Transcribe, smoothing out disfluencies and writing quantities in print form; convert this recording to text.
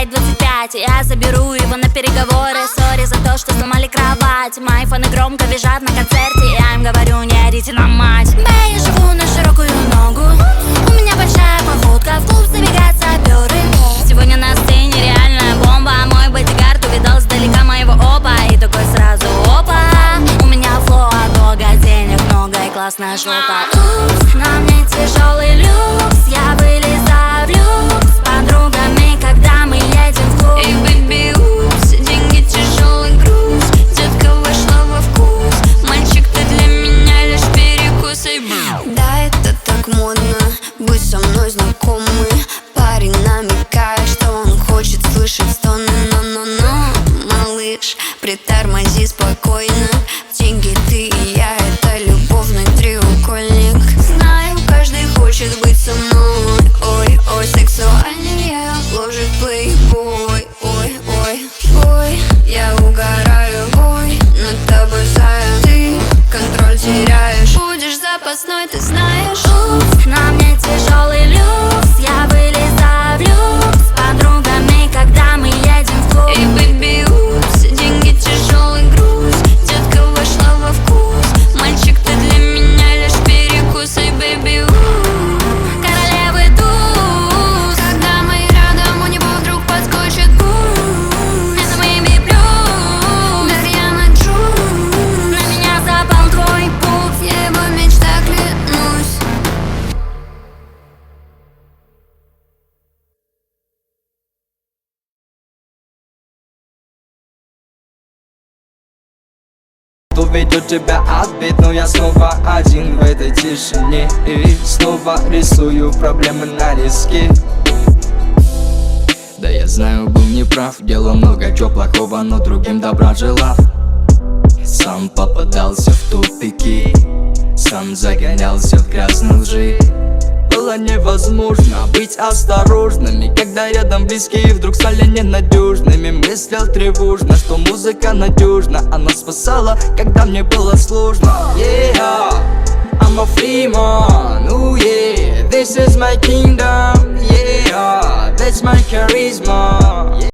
25. Я заберу его на переговоры. Сори за то, что сломали кровать. Мои фаны громко визжат на концерте. Я им говорю, не орите на мать. Я живу на широкую ногу. У меня большая походка. В клуб забегают саперы. Сегодня на сцене реальная бомба. Мой бодигард увидал сдалека моего опа. И такой сразу опа. У меня флоу от бога, денег много и классная жопа. Упс, на мне тяжелый люкс. Я вылезаю в люкс с подругами, когда мы едем в клуб. Эй, бэйби, упс, деньги тяжелый груз. Детка вошла во вкус. Мальчик, ты для меня лишь перекус. Эй, да, это так модно быть со мной знакомый. Парень намекает, что он хочет слышать стоны. Но, малыш, притормози спокойно. Деньги, ты и я, это любовный треугольник. Знаю, каждый хочет быть со мной. Ой, ой, сексуальнее ложит плейбой. Ой, ой, ой, я угораю. Ой, над тобой зая. Ты контроль теряешь. Будешь запасной, ты знаешь. Упс, на мне тяжелый люкс. Я вылезаю в люкс с подругами, когда мы едем в клуб. Эй, бэйби, упс, деньги тяжелый груз. Детка вошла во вкус. Мальчик, ты для меня лишь перекус. Эй, бэйби, королевы туз. когда мы рядом, у него вдруг подскочит пульс. Это Baby Blues. Дарьяна Джуз. На меня запал твой пуп. Я его мечта, клянусь. Уведет тебя отбит, но я снова один в этой тишине. И снова рисую проблемы на риске. Да я знаю, был неправ, делал много чего плохого, но другим добра желал. Сам попадался в тупики, сам загонялся в грязные лжи. Было невозможно быть осторожными, когда рядом близкие вдруг стали ненадежными. Мыслил тревожно, что музыка надежна. Она спасала, когда мне было сложно. Yeah, I'm a free man, ooh yeah. This is my kingdom, yeah. That's my charisma.